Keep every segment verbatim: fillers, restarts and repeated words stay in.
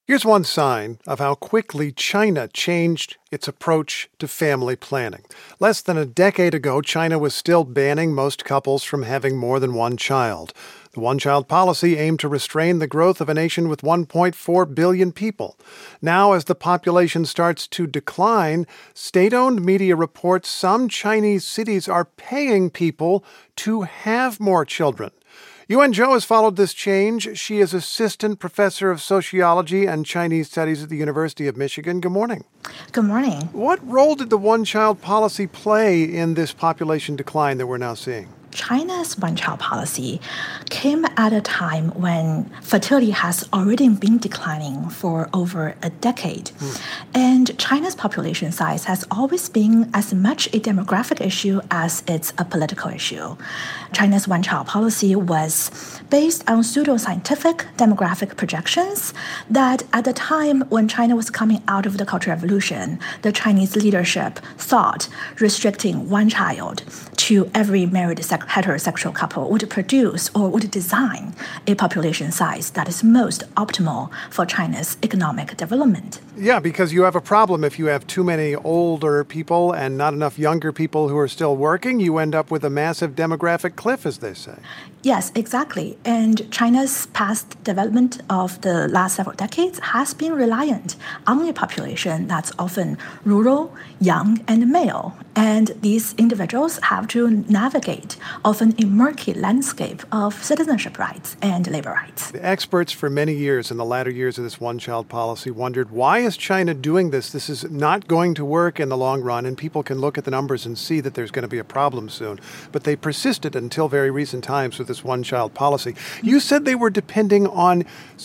Here's one sign of how quickly China changed its approach to family planning. Less than a decade ago, China was still banning most couples from having more than one child. The one-child policy aimed to restrain the growth of a nation with one point four billion people. Now, as the population starts to decline, state-owned media reports some Chinese cities are paying people to have more children. Yuan Zhou has followed this change. She is assistant professor of sociology and Chinese studies at the University of Michigan. Good morning. Good morning. What role did the one-child policy play in this population decline that we're now seeing? China's one-child policy came at a time when fertility has already been declining for over a decade. Mm. And China's population size has always been as much a demographic issue as it's a political issue. China's one-child policy was based on pseudo-scientific demographic projections that at the time when China was coming out of the Cultural Revolution, the Chinese leadership thought restricting one child to every married sec- heterosexual couple would produce or would design a population size that is most optimal for China's economic development. Yeah, because you have a problem if you have too many older people and not enough younger people who are still working. You end up with a massive demographic cliff, as they say. Yes, exactly. And China's past development of the last several decades has been reliant on a population that's often rural, young, and male. And these individuals have to navigate often a murky landscape of citizenship rights and labor rights. The experts for many years in the latter years of this one-child policy wondered, why is China doing this? This is not going to work in the long run, and people can look at the numbers and see that there's going to be a problem soon. But they persisted until very recent times with this one-child policy. You said they were depending on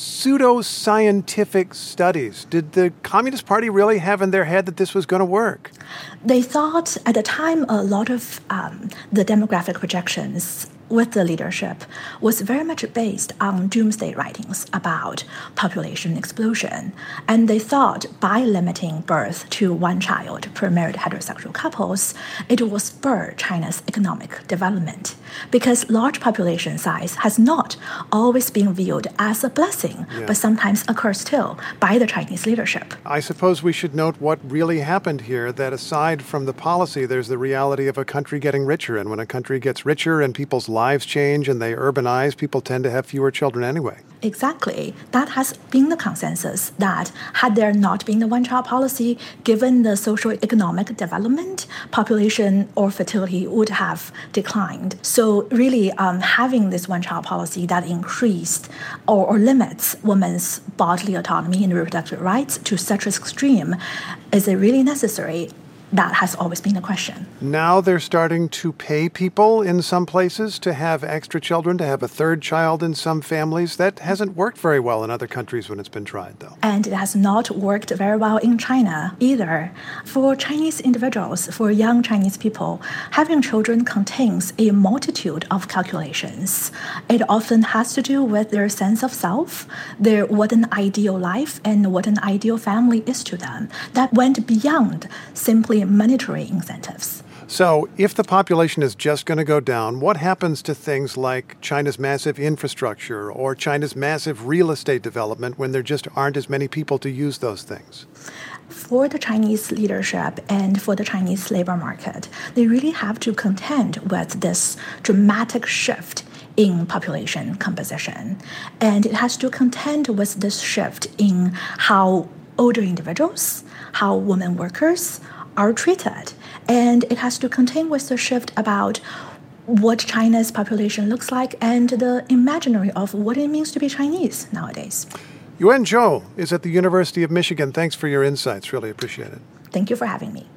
pseudo-scientific studies. Did the Communist Party really have in their head that this was going to work? They thought at the time a lot of um, the demographic projections with the leadership was very much based on doomsday writings about population explosion. And they thought by limiting birth to one child per married heterosexual couples, it will spur China's economic development. Because large population size has not always been viewed as a blessing, yeah. but sometimes a curse too by the Chinese leadership. I suppose we should note what really happened here, that aside from the policy, there's the reality of a country getting richer. And when a country gets richer and people's lives change and they urbanize, people tend to have fewer children anyway. Exactly. That has been the consensus, that had there not been the one-child policy, given the social economic development, population or fertility would have declined. So really um, having this one-child policy that increased or, or limits women's bodily autonomy and reproductive rights to such an extreme is a really necessary. That has always been a question. Now they're starting to pay people in some places to have extra children, to have a third child in some families. That hasn't worked very well in other countries when it's been tried, though. And it has not worked very well in China either. For Chinese individuals, for young Chinese people, having children contains a multitude of calculations. It often has to do with their sense of self, their what an ideal life and what an ideal family is to them. That went beyond simply monetary incentives. So if the population is just going to go down, what happens to things like China's massive infrastructure or China's massive real estate development when there just aren't as many people to use those things? For the Chinese leadership and for the Chinese labor market, they really have to contend with this dramatic shift in population composition. And it has to contend with this shift in how older individuals, how women workers are treated. And it has to contend with the shift about what China's population looks like and the imaginary of what it means to be Chinese nowadays. Yuan Zhou is at the University of Michigan. Thanks for your insights. Really appreciate it. Thank you for having me.